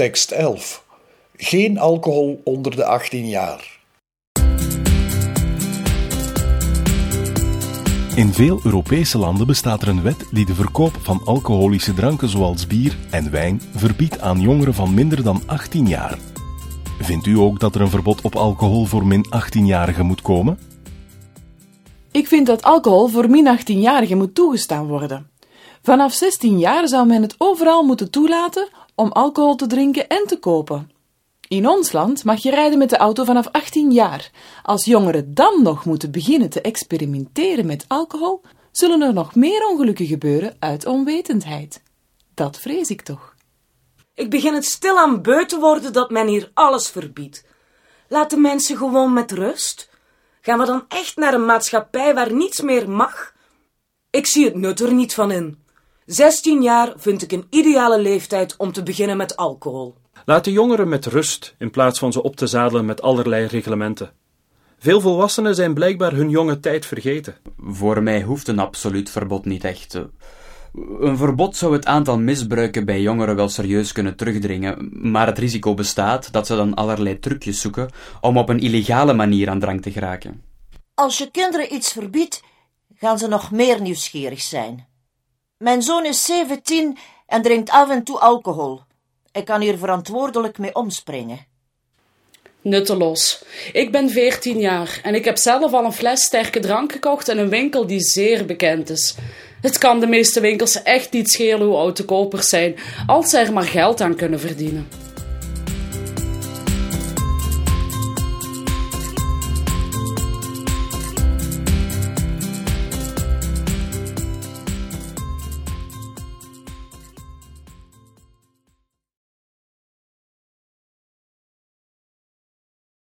Tekst 11. Geen alcohol onder de 18 jaar. In veel Europese landen bestaat er een wet die de verkoop van alcoholische dranken zoals bier en wijn verbiedt aan jongeren van minder dan 18 jaar. Vindt u ook dat er een verbod op alcohol voor min 18-jarigen moet komen? Ik vind dat alcohol voor min 18-jarigen moet toegestaan worden. Vanaf 16 jaar zou men het overal moeten toelaten om alcohol te drinken en te kopen. In ons land mag je rijden met de auto vanaf 18 jaar. Als jongeren dan nog moeten beginnen te experimenteren met alcohol, zullen er nog meer ongelukken gebeuren uit onwetendheid. Dat vrees ik toch. Ik begin het stilaan beu te worden dat men hier alles verbiedt. Laat de mensen gewoon met rust. Gaan we dan echt naar een maatschappij waar niets meer mag? Ik zie het nut er niet van in. 16 jaar vind ik een ideale leeftijd om te beginnen met alcohol. Laat de jongeren met rust in plaats van ze op te zadelen met allerlei reglementen. Veel volwassenen zijn blijkbaar hun jonge tijd vergeten. Voor mij hoeft een absoluut verbod niet echt. Een verbod zou het aantal misbruiken bij jongeren wel serieus kunnen terugdringen, maar het risico bestaat dat ze dan allerlei trucjes zoeken om op een illegale manier aan drank te geraken. Als je kinderen iets verbiedt, gaan ze nog meer nieuwsgierig zijn. Mijn zoon is 17 en drinkt af en toe alcohol. Ik kan hier verantwoordelijk mee omspringen. Nutteloos. Ik ben 14 jaar en ik heb zelf al een fles sterke drank gekocht in een winkel die zeer bekend is. Het kan de meeste winkels echt niet schelen hoe oud de kopers zijn, als ze er maar geld aan kunnen verdienen.